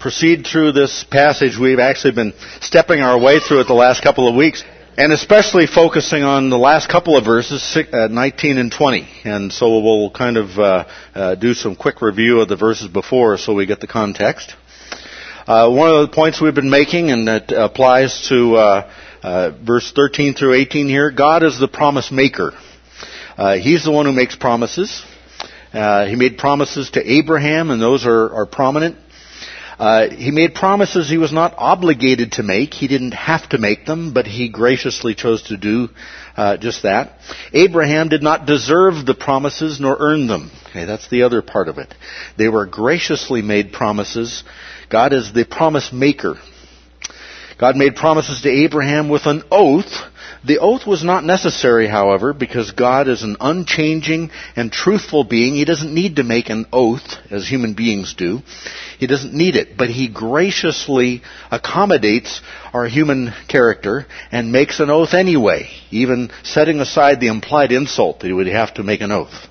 proceed through this passage, we've actually been stepping our way through it the last couple of weeks, and especially focusing on the last couple of verses, 19 and 20. And so we'll kind of do some quick review of the verses before so we get the context. One of the points we've been making, and that applies to verse 13 through 18 here, God is the promise maker. He's the one who makes promises. He made promises to Abraham, and those are prominent. He made promises he was not obligated to make. He didn't have to make them, but he graciously chose to do just that. Abraham did not deserve the promises nor earn them. Okay, that's the other part of it. They were graciously made promises. God is the promise maker. God made promises to Abraham with an oath. The oath was not necessary, however, because God is an unchanging and truthful being. He doesn't need to make an oath, as human beings do. He doesn't need it, but He graciously accommodates our human character and makes an oath anyway, even setting aside the implied insult that He would have to make an oath.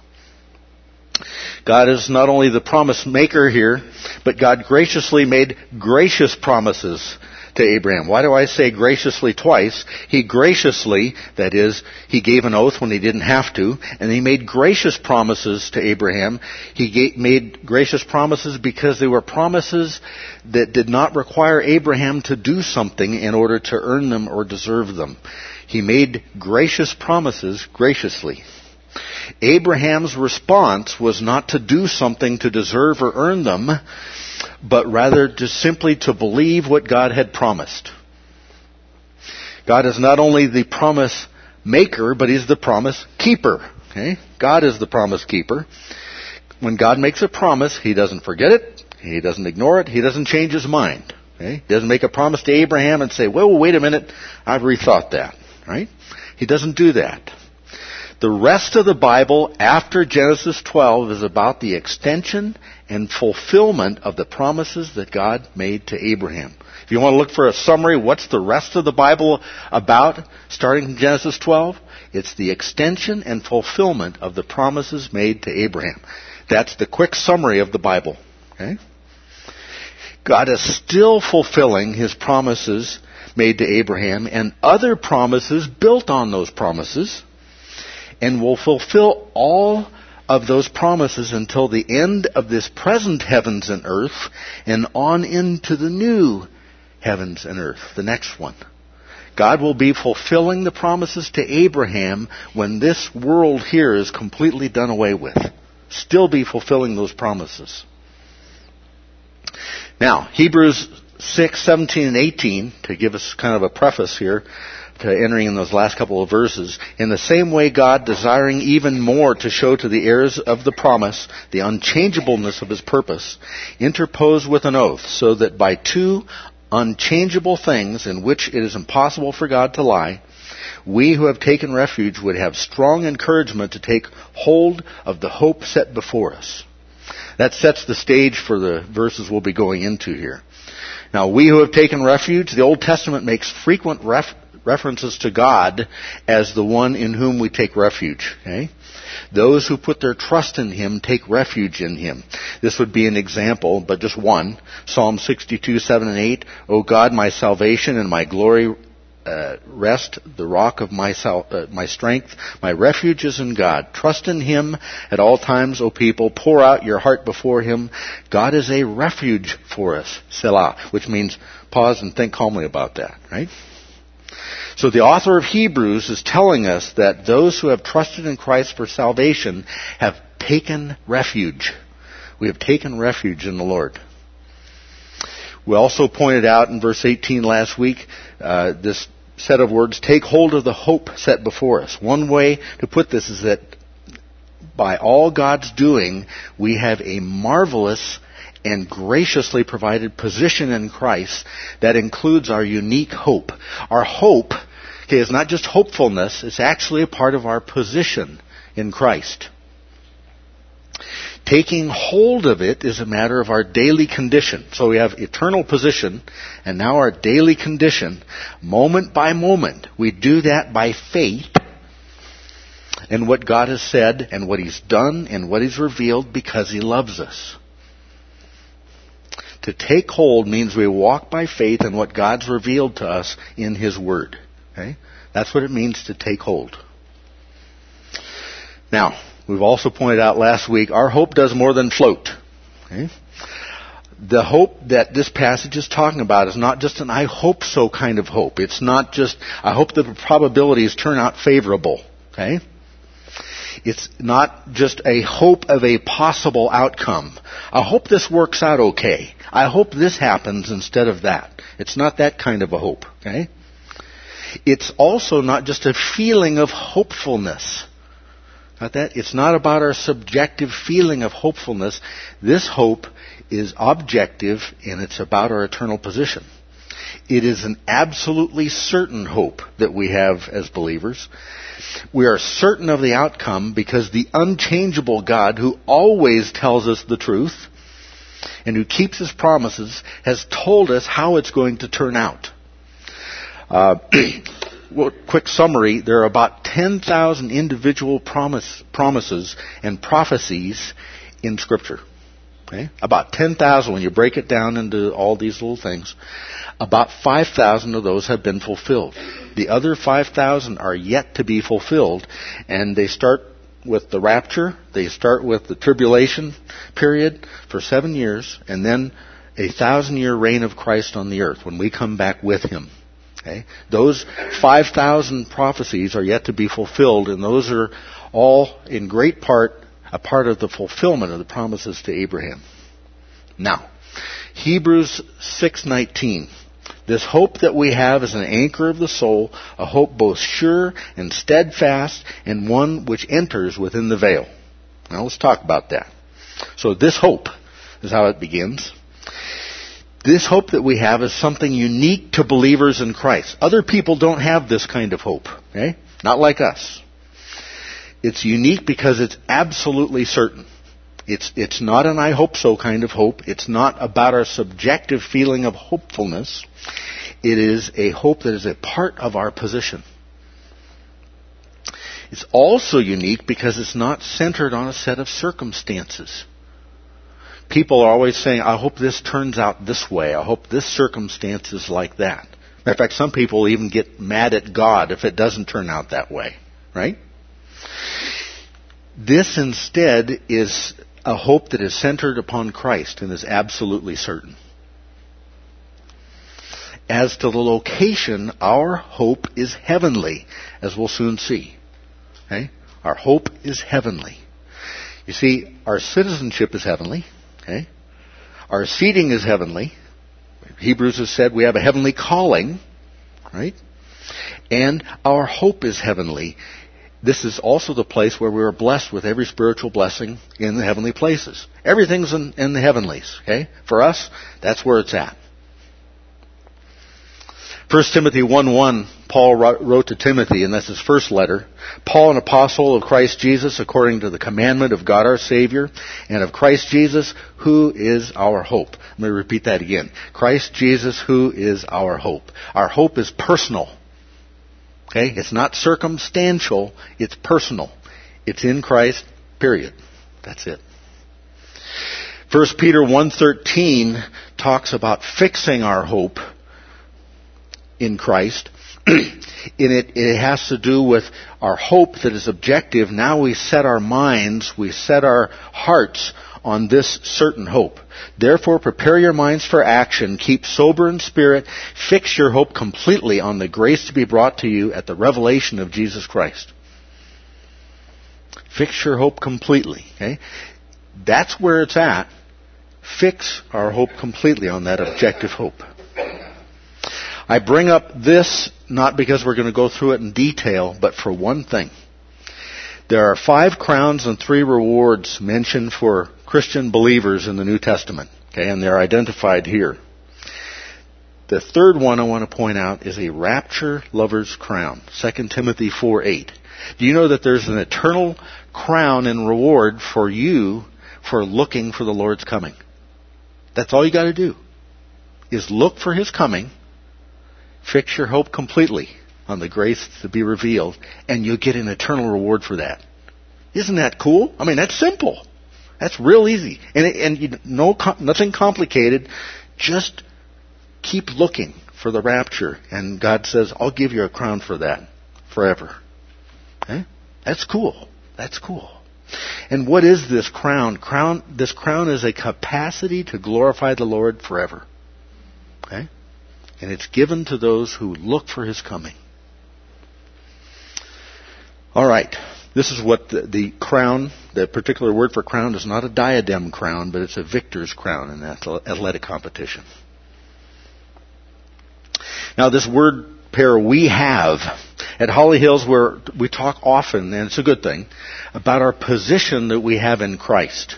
God is not only the promise maker here, but God graciously made gracious promises to Abraham. Why do I say graciously twice? He graciously, that is, He gave an oath when He didn't have to, and He made gracious promises to Abraham. He made gracious promises because they were promises that did not require Abraham to do something in order to earn them or deserve them. He made gracious promises graciously. Abraham's response was not to do something to deserve or earn them, but rather just simply to believe what God had promised. God is not only the promise maker, but He's the promise keeper. Okay? God is the promise keeper. When God makes a promise, He doesn't forget it, He doesn't ignore it, He doesn't change His mind. Okay? He doesn't make a promise to Abraham and say, well, wait a minute, I've rethought that. Right? He doesn't do that. The rest of the Bible after Genesis 12 is about the extension and fulfillment of the promises that God made to Abraham. If you want to look for a summary, what's the rest of the Bible about, starting in Genesis 12? It's the extension and fulfillment of the promises made to Abraham. That's the quick summary of the Bible. Okay? God is still fulfilling His promises made to Abraham and other promises built on those promises, and will fulfill all of those promises until the end of this present heavens and earth and on into the new heavens and earth, the next one. God will be fulfilling the promises to Abraham when this world here is completely done away with. Still be fulfilling those promises. Now, Hebrews 6, 17, and 18, to give us kind of a preface here, to entering in those last couple of verses. In the same way, God, desiring even more to show to the heirs of the promise the unchangeableness of His purpose, interposed with an oath, so that by two unchangeable things in which it is impossible for God to lie, we who have taken refuge would have strong encouragement to take hold of the hope set before us. That sets the stage for the verses we'll be going into here. Now, we who have taken refuge, the Old Testament makes frequent references to God as the one in whom we take refuge. Okay? Those who put their trust in Him take refuge in Him. This would be an example, but just one. Psalm 62, 7 and 8. O God, my salvation and my glory, rest, the rock of my strength. My refuge is in God. Trust in Him at all times, O people. Pour out your heart before Him. God is a refuge for us. Selah, which means pause and think calmly about that. Right? So the author of Hebrews is telling us that those who have trusted in Christ for salvation have taken refuge. We have taken refuge in the Lord. We also pointed out in verse 18 last week, this set of words, take hold of the hope set before us. One way to put this is that by all God's doing, we have a marvelous and graciously provided position in Christ that includes our unique hope. Our hope, is not just hopefulness, it's actually a part of our position in Christ. Taking hold of it is a matter of our daily condition. So we have eternal position, and now our daily condition, moment by moment. We do that by faith in what God has said and what He's done and what He's revealed because He loves us. To take hold means we walk by faith in what God's revealed to us in His Word. Okay? That's what it means to take hold. Now, we've also pointed out last week, our hope does more than float. Okay? The hope that this passage is talking about is not just an I hope so kind of hope. It's not just, I hope the probabilities turn out favorable. Okay? It's not just a hope of a possible outcome. I hope this works out okay. I hope this happens instead of that. It's not that kind of a hope. Okay? It's also not just a feeling of hopefulness. Not that. It's not about our subjective feeling of hopefulness. This hope is objective, and it's about our eternal position. It is an absolutely certain hope that we have as believers. We are certain of the outcome because the unchangeable God, who always tells us the truth and who keeps His promises, has told us how it's going to turn out. Well, quick summary, there are about 10,000 individual promises and prophecies in Scripture. Okay? About 10,000 when you break it down into all these little things. About 5,000 of those have been fulfilled. The other 5,000 are yet to be fulfilled, and they start with the rapture, they start with the tribulation period for 7 years, and then a 1,000-year reign of Christ on the earth when we come back with Him. Okay? Those 5,000 prophecies are yet to be fulfilled, and those are all in great part a part of the fulfillment of the promises to Abraham. Now, Hebrews 6:19. This hope that we have is an anchor of the soul, a hope both sure and steadfast, and one which enters within the veil. Now let's talk about that. So this hope is how it begins. This hope that we have is something unique to believers in Christ. Other people don't have this kind of hope. Okay? Not like us. It's unique because it's absolutely certain. It's not an I hope so kind of hope. It's not about our subjective feeling of hopefulness. It is a hope that is a part of our position. It's also unique because it's not centered on a set of circumstances. People are always saying, I hope this turns out this way. I hope this circumstance is like that. Matter of fact, some people even get mad at God if it doesn't turn out that way. Right? This instead is a hope that is centered upon Christ and is absolutely certain. As to the location, our hope is heavenly, as we'll soon see. Okay? Our hope is heavenly. You see, our citizenship is heavenly. Okay? Our seating is heavenly. Hebrews has said we have a heavenly calling. Right? And our hope is heavenly. This is also the place where we are blessed with every spiritual blessing in the heavenly places. Everything's in the heavenlies. Okay? For us, that's where it's at. 1 Timothy 1:1, Paul wrote to Timothy, and that's his first letter. Paul, an apostle of Christ Jesus, according to the commandment of God our Savior, and of Christ Jesus, who is our hope. Let me repeat that again. Christ Jesus, who is our hope. Our hope is personal. Okay? It's not circumstantial, it's personal. It's in Christ, period. That's it. 1 Peter 1:13 talks about fixing our hope in Christ. It has to do with our hope that is objective. Now we set our minds, we set our hearts on this certain hope. Therefore, prepare your minds for action. Keep sober in spirit. Fix your hope completely on the grace to be brought to you at the revelation of Jesus Christ. Fix your hope completely. Okay? That's where it's at. Fix our hope completely on that objective hope. I bring up this not because we're going to go through it in detail, but for one thing. There are 5 crowns and 3 rewards mentioned for Christian believers in the New Testament. Okay, and they're identified here. The third one I want to point out is a rapture lover's crown. 2 Timothy 4:8. Do you know that there's an eternal crown and reward for you for looking for the Lord's coming? That's all you got to do, is look for His coming. Fix your hope completely on the grace to be revealed, and you'll get an eternal reward for that. Isn't that cool? I mean, that's simple. That's real easy. Nothing complicated. Just keep looking for the rapture. And God says, I'll give you a crown for that forever. Okay? That's cool. That's cool. And what is this crown? This crown is a capacity to glorify the Lord forever. Okay? And it's given to those who look for His coming. All right. This is what the crown, the particular word for crown is not a diadem crown, but it's a victor's crown in that athletic competition. Now this word pair, we have, at Holly Hills, where we talk often, and it's a good thing, about our position that we have in Christ.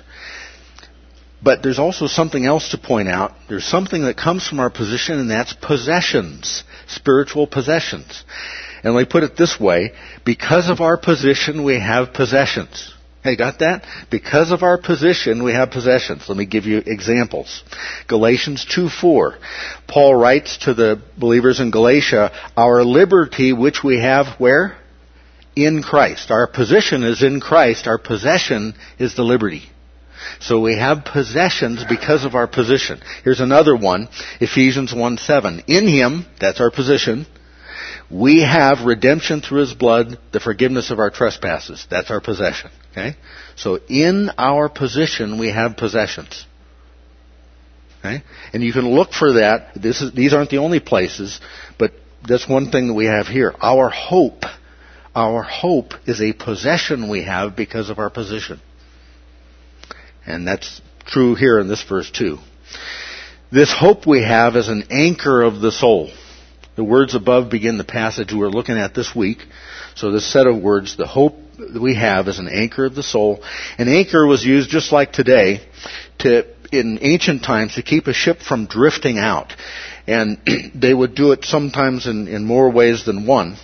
But there's also something else to point out. There's something that comes from our position, and that's possessions, spiritual possessions. And let me put it this way, because of our position, we have possessions. Hey, got that? Because of our position, we have possessions. Let me give you examples. Galatians 2:4. Paul writes to the believers in Galatia, our liberty which we have where? In Christ. Our position is in Christ. Our possession is the liberty. So we have possessions because of our position. Here's another one, Ephesians 1:7. In Him, that's our position, we have redemption through His blood, the forgiveness of our trespasses. That's our possession. Okay? So in our position, we have possessions. Okay? And you can look for that. These aren't the only places, but that's one thing that we have here. Our hope is a possession we have because of our position. And that's true here in this verse too. This hope we have is an anchor of the soul. The words above begin the passage we're looking at this week. So this set of words, the hope that we have is an anchor of the soul. An anchor was used just like today in ancient times to keep a ship from drifting out. And they would do it sometimes in more ways than one.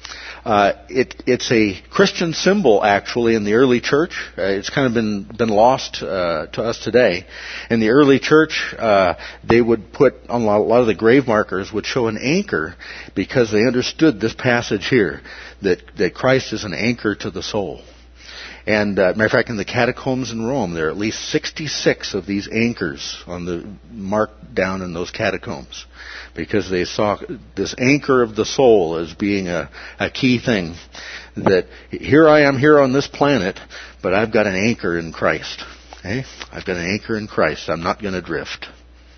It's a Christian symbol, actually, in the early church. It's kind of been lost to us today. In the early church, they would put on a lot of the grave markers would show an anchor because they understood this passage here, that Christ is an anchor to the soul. And matter of fact, in the catacombs in Rome, there are at least 66 of these anchors marked down in those catacombs, because they saw this anchor of the soul as being a key thing. That here I am here on this planet, but I've got an anchor in Christ. Okay? I've got an anchor in Christ. I'm not going to drift.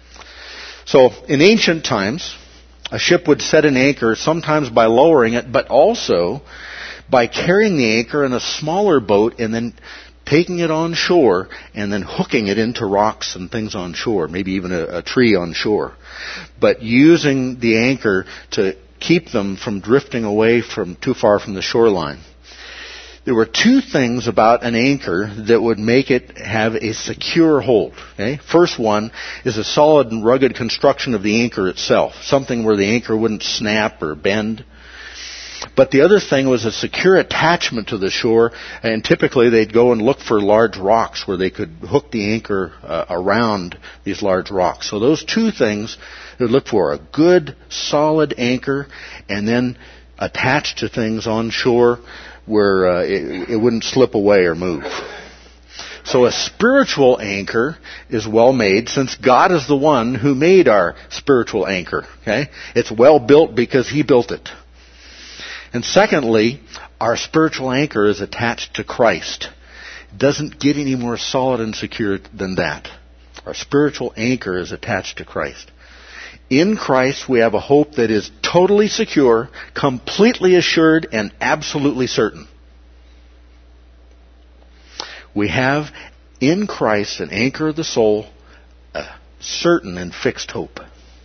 So in ancient times, a ship would set an anchor sometimes by lowering it, but also by carrying the anchor in a smaller boat and then taking it on shore and then hooking it into rocks and things on shore, maybe even a tree on shore. But using the anchor to keep them from drifting away from too far from the shoreline. There were two things about an anchor that would make it have a secure hold. Okay? First one is a solid and rugged construction of the anchor itself, something where the anchor wouldn't snap or bend. But the other thing was a secure attachment to the shore, and typically they'd go and look for large rocks where they could hook the anchor around these large rocks. So those two things they'd look for, a good, solid anchor, and then attached to things on shore where it wouldn't slip away or move. So a spiritual anchor is well made, since God is the one who made our spiritual anchor. Okay? It's well built because He built it. And secondly, our spiritual anchor is attached to Christ. It doesn't get any more solid and secure than that. Our spiritual anchor is attached to Christ. In Christ, we have a hope that is totally secure, completely assured, and absolutely certain. We have in Christ an anchor of the soul, a certain and fixed hope.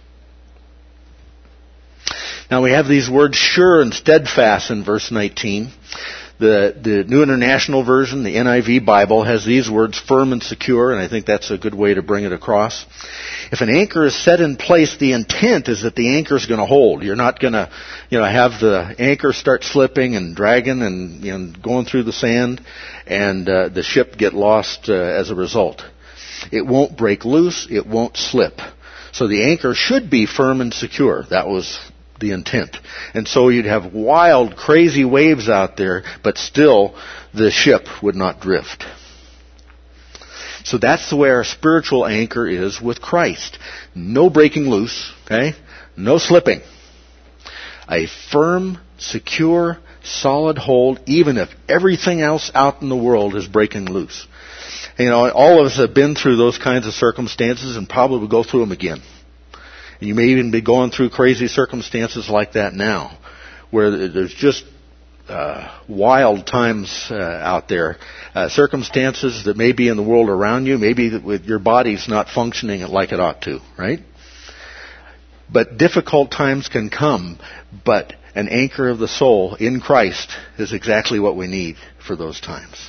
Now we have these words sure and steadfast in verse 19. The New International Version, the NIV Bible, has these words firm and secure, and I think that's a good way to bring it across. If an anchor is set in place, the intent is that the anchor is going to hold. You're not going to, have the anchor start slipping and dragging and going through the sand, and the ship get lost as a result. It won't break loose. It won't slip. So the anchor should be firm and secure. That was the intent. And so you'd have wild, crazy waves out there, but still the ship would not drift. So that's the way our spiritual anchor is with Christ. No breaking loose, okay? No slipping. A firm, secure, solid hold, even if everything else out in the world is breaking loose. You know, all of us have been through those kinds of circumstances and probably will go through them again. And you may even be going through crazy circumstances like that now, where there's just wild times out there, circumstances that may be in the world around you, maybe that with your body's not functioning like it ought to, right? But difficult times can come, but an anchor of the soul in Christ is exactly what we need for those times.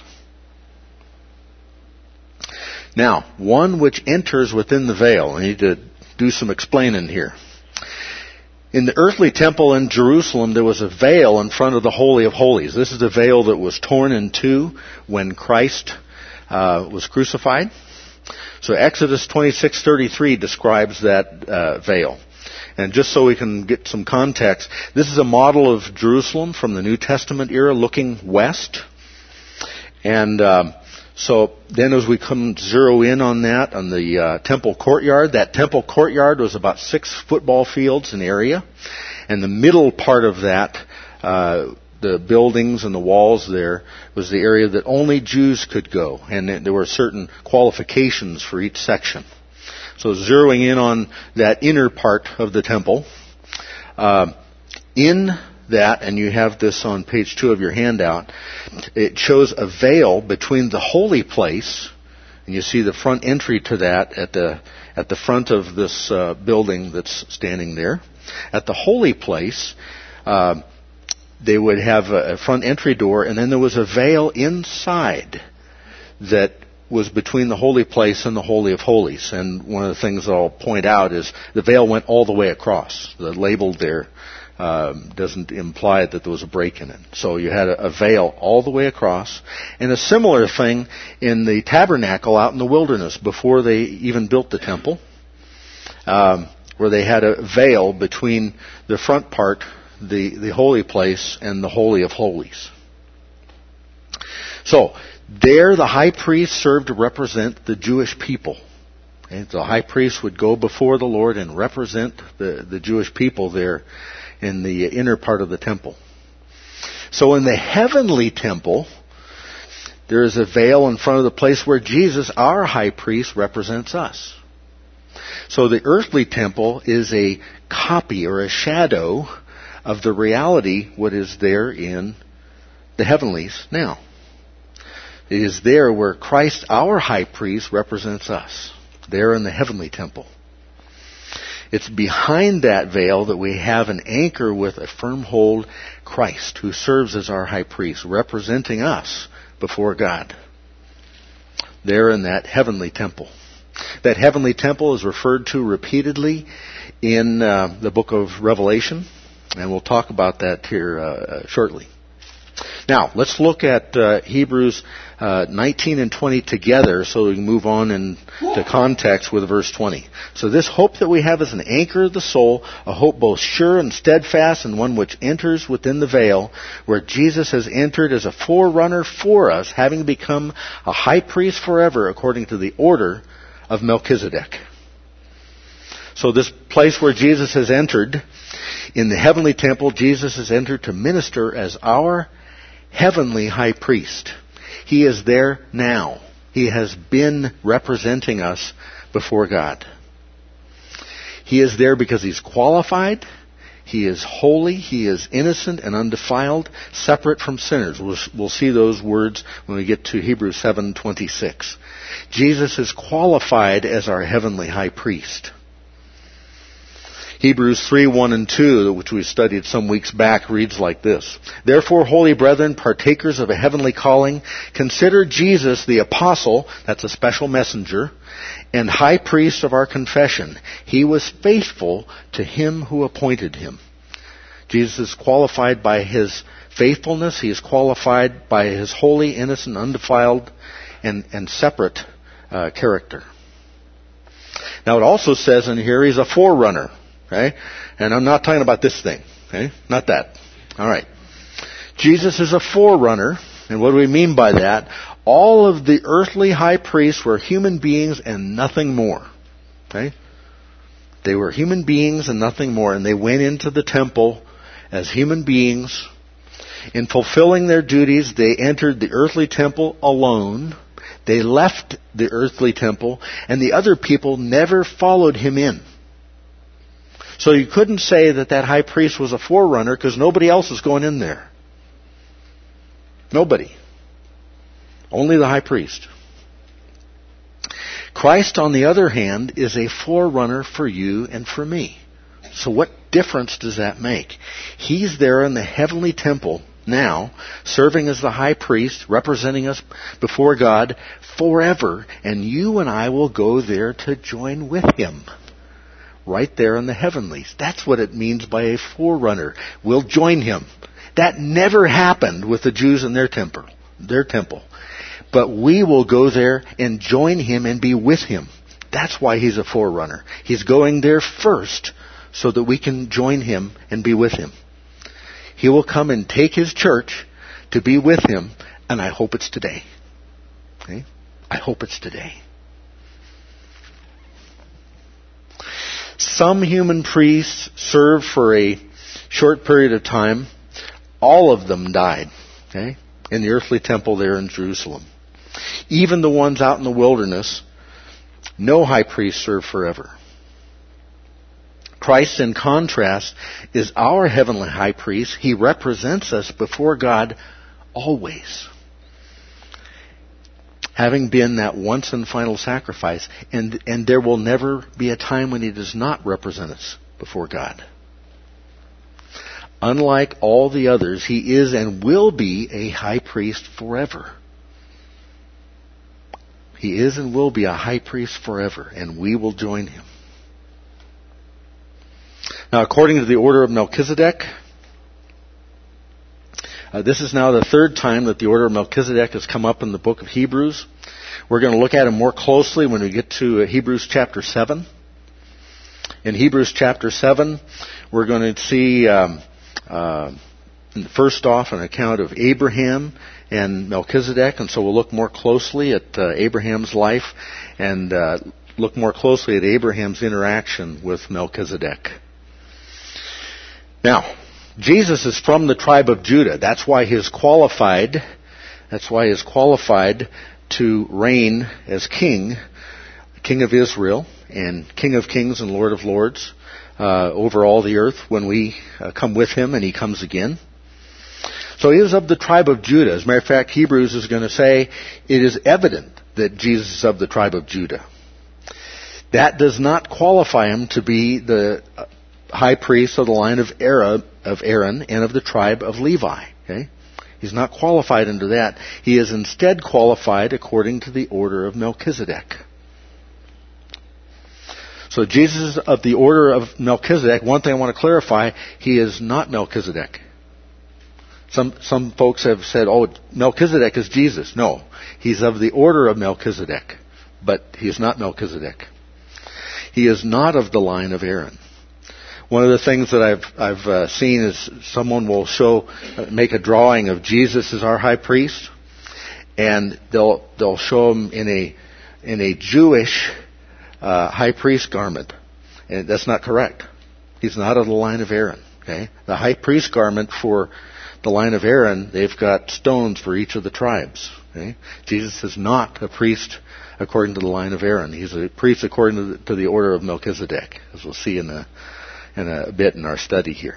Now, one which enters within the veil. I need to do some explaining here. In the earthly temple in Jerusalem, there was a veil in front of the Holy of Holies. This is the veil that was torn in two when Christ was crucified. So Exodus 26:33 describes that veil. And just so we can get some context, this is a model of Jerusalem from the New Testament era looking west. And so then as we come zero in on that, on the temple courtyard, that temple courtyard was about 6 football fields in area. And the middle part of that, the buildings and the walls there, was the area that only Jews could go. And there were certain qualifications for each section. So zeroing in on that inner part of the temple, in that, and you have this on page 2 of your handout, it shows a veil between the holy place, and you see the front entry to that at the front of this building that's standing there. At the holy place, they would have a front entry door, and then there was a veil inside that was between the holy place and the Holy of Holies. And one of the things I'll point out is the veil went all the way across. The label there doesn't imply that there was a break in it. So you had a veil all the way across. And a similar thing in the tabernacle out in the wilderness before they even built the temple, where they had a veil between the front part, the holy place, and the Holy of Holies. So, there the high priest served to represent the Jewish people. Okay? The high priest would go before the Lord and represent the Jewish people there in the inner part of the temple. So in the heavenly temple, there is a veil in front of the place where Jesus, our high priest, represents us. So the earthly temple is a copy or a shadow of the reality what is there in the heavenlies now. It is there where Christ, our high priest, represents us, there in the heavenly temple. It's behind that veil that we have an anchor with a firm hold, Christ, who serves as our high priest, representing us before God, there in that heavenly temple. That heavenly temple is referred to repeatedly in the book of Revelation, and we'll talk about that here shortly. Now, let's look at Hebrews 19 and 20 together so we can move on into context with verse 20. So this hope that we have is an anchor of the soul, a hope both sure and steadfast, and one which enters within the veil, where Jesus has entered as a forerunner for us, having become a high priest forever according to the order of Melchizedek. So this place where Jesus has entered, in the heavenly temple, Jesus has entered to minister as our heavenly high priest. He is there now. He has been representing us before God. He is there because He's qualified, He is holy, He is innocent and undefiled, separate from sinners. We'll see those words when we get to Hebrews 7:26. Jesus is qualified as our heavenly high priest. Hebrews 3:1 and 2, which we studied some weeks back, reads like this. Therefore, holy brethren, partakers of a heavenly calling, consider Jesus the apostle, that's a special messenger, and high priest of our confession. He was faithful to Him who appointed Him. Jesus is qualified by His faithfulness. He is qualified by His holy, innocent, undefiled, and separate character. Now it also says in here He's a forerunner. Okay? And I'm not talking about this thing. Okay? Not that. All right. Jesus is a forerunner. And what do we mean by that? All of the earthly high priests were human beings and nothing more. Okay? They were human beings and nothing more, and they went into the temple as human beings. In fulfilling their duties, they entered the earthly temple alone. They left the earthly temple, and the other people never followed him in. So you couldn't say that that high priest was a forerunner because nobody else was going in there. Nobody. Only the high priest. Christ, on the other hand, is a forerunner for you and for me. So what difference does that make? He's there in the heavenly temple now, serving as the high priest, representing us before God forever, and you and I will go there to join with him. Right there in the heavenlies. That's what it means by a forerunner. We'll join him. That never happened with the Jews in their temple. But we will go there and join him and be with him. That's why he's a forerunner. He's going there first so that we can join him and be with him. He will come and take his church to be with him, and I hope it's today. Okay? I hope it's today. Some human priests served for a short period of time. All of them died, okay, in the earthly temple there in Jerusalem. Even the ones out in the wilderness, no high priest served forever. Christ, in contrast, is our heavenly high priest. He represents us before God always, having been that once and final sacrifice. And there will never be a time when he does not represent us before God. Unlike all the others, he is and will be a high priest forever. He is and will be a high priest forever, and we will join him. Now, according to the order of Melchizedek, this is now the third time that the order of Melchizedek has come up in the book of Hebrews. We're going to look at it more closely when we get to Hebrews chapter 7. In Hebrews chapter 7, we're going to see, first off, an account of Abraham and Melchizedek. And so we'll look more closely at Abraham's life and look more closely at Abraham's interaction with Melchizedek. Now, Jesus is from the tribe of Judah. That's why he is qualified to reign as king of Israel and King of Kings and Lord of Lords over all the earth when we come with him and he comes again. So he is of the tribe of Judah. As a matter of fact, Hebrews is going to say it is evident that Jesus is of the tribe of Judah. That does not qualify him to be the high priest of the line of Aaron and of the tribe of Levi. Okay? He's not qualified under that. He is instead qualified according to the order of Melchizedek. So Jesus is of the order of Melchizedek. One thing I want to clarify, he is not Melchizedek. Some folks have said, oh, Melchizedek is Jesus. No, he's of the order of Melchizedek, but he is not Melchizedek. He is not of the line of Aaron. One of the things that I've seen is someone will make a drawing of Jesus as our high priest, and they'll show him in a Jewish high priest garment, and that's not correct. He's not of the line of Aaron. Okay, the high priest garment for the line of Aaron, they've got stones for each of the tribes. Okay, Jesus is not a priest according to the line of Aaron. He's a priest according to the order of Melchizedek, as we'll see in a bit in our study here.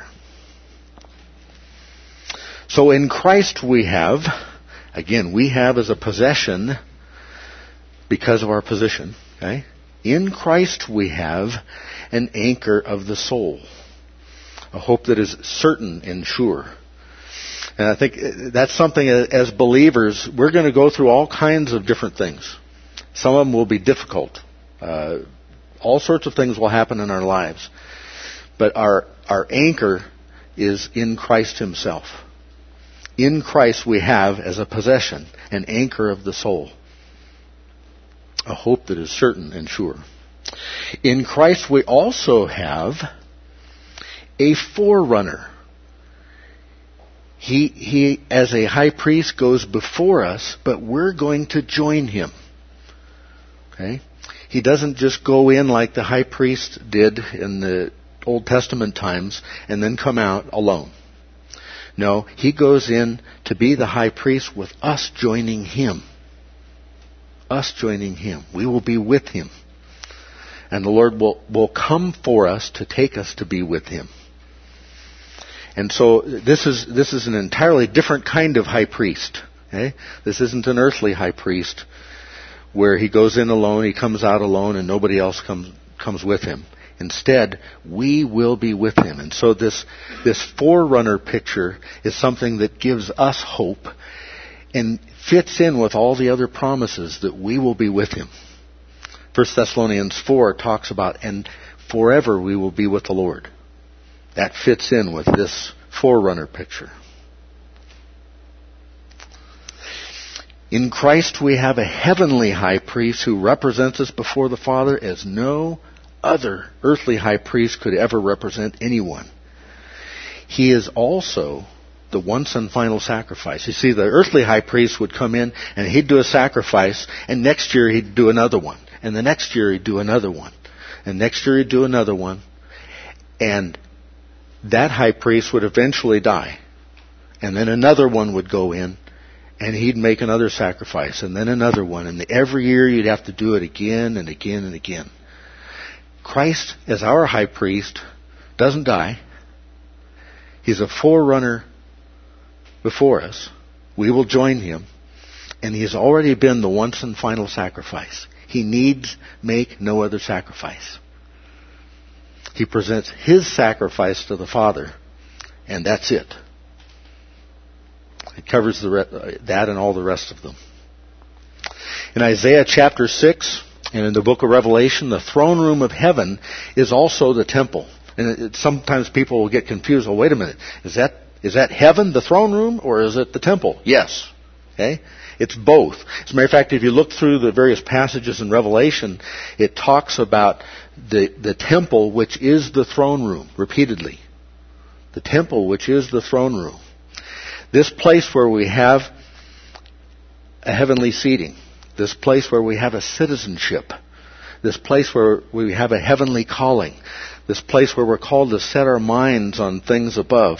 So in Christ we have as a possession because of our position, okay? In Christ we have an anchor of the soul, a hope that is certain and sure. And I think that's something as believers, we're going to go through all kinds of different things. Some of them will be difficult. All sorts of things will happen in our lives. But our anchor is in Christ himself. In Christ we have, as a possession, an anchor of the soul. A hope that is certain and sure. In Christ we also have a forerunner. He, as a high priest, goes before us, but we're going to join him. Okay? He doesn't just go in like the high priest did in the Old Testament times and then come out alone. No, he goes in to be the high priest with us joining him. Us joining him. We will be with him. And the Lord will come for us to take us to be with him. And so this is an entirely different kind of high priest. Okay? This isn't an earthly high priest where he goes in alone, he comes out alone, and nobody else comes with him. Instead, we will be with him. And so this forerunner picture is something that gives us hope and fits in with all the other promises that we will be with him. 1 Thessalonians 4 talks about, and forever we will be with the Lord. That fits in with this forerunner picture. In Christ we have a heavenly high priest who represents us before the Father as no other earthly high priest could ever represent anyone. He is also the once and final sacrifice. You see, the earthly high priest would come in and he'd do a sacrifice, and next year he'd do another one. And the next year he'd do another one. And next year he'd do another one. And that high priest would eventually die. And then another one would go in, and he'd make another sacrifice, and then another one. And every year you'd have to do it again and again and again. Christ, as our high priest, doesn't die. He's a forerunner before us. We will join him. And he has already been the once and final sacrifice. He needs make no other sacrifice. He presents his sacrifice to the Father, and that's it. It covers that and all the rest of them. In Isaiah chapter 6 and in the book of Revelation, the throne room of heaven is also the temple. And sometimes people will get confused. Well, wait a minute. Is that heaven, the throne room, or is it the temple? Yes. Okay? It's both. As a matter of fact, if you look through the various passages in Revelation, it talks about the temple, which is the throne room, repeatedly. The temple, which is the throne room. This place where we have a heavenly seating. This place where we have a citizenship. This place where we have a heavenly calling. This place where we're called to set our minds on things above,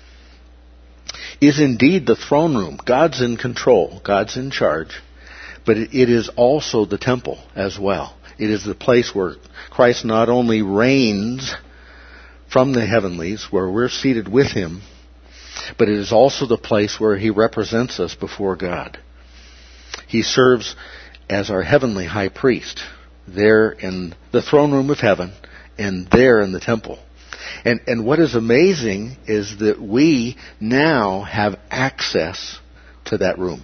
is indeed the throne room. God's in control. God's in charge. But it is also the temple as well. It is the place where Christ not only reigns from the heavenlies, where we're seated with him, but it is also the place where he represents us before God. He serves as our heavenly high priest there in the throne room of heaven and there in the temple. And what is amazing is that we now have access to that room.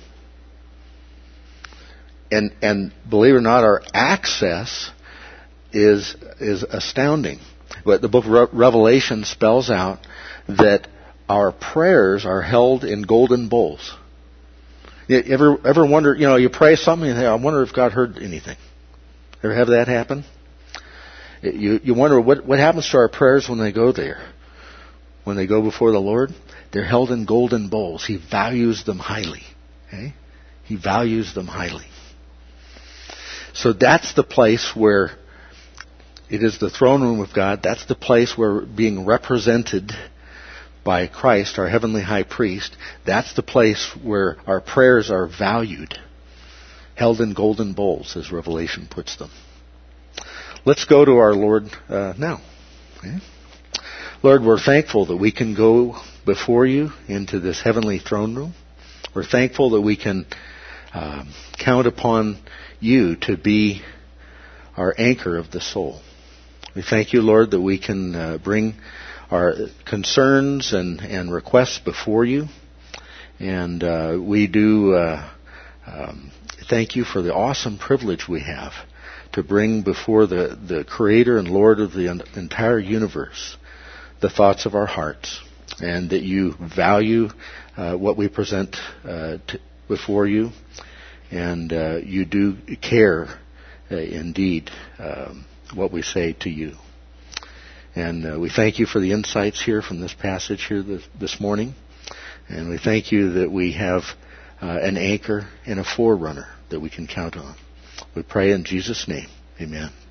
And believe it or not, our access is astounding. But the book of Revelation spells out that our prayers are held in golden bowls. You ever wonder, you pray something and think, I wonder if God heard anything. Ever have that happen? You wonder what happens to our prayers when they go there. When they go before the Lord, they're held in golden bowls. He values them highly. Okay? He values them highly. So that's the place where it is the throne room of God. That's the place where we're being represented by Christ, our heavenly high priest. That's the place where our prayers are valued, held in golden bowls, as Revelation puts them. Let's go to our Lord now. Okay? Lord, we're thankful that we can go before you into this heavenly throne room. We're thankful that we can count upon you to be our anchor of the soul. We thank you, Lord, that we can bring our concerns and requests before you. And we do thank you for the awesome privilege we have to bring before the Creator and Lord of the entire universe the thoughts of our hearts, and that you value what we present before you, and you do care indeed what we say to you. And we thank you for the insights here from this passage here this morning, And we thank you that we have an anchor and a forerunner that we can count on. We pray in Jesus' name. Amen.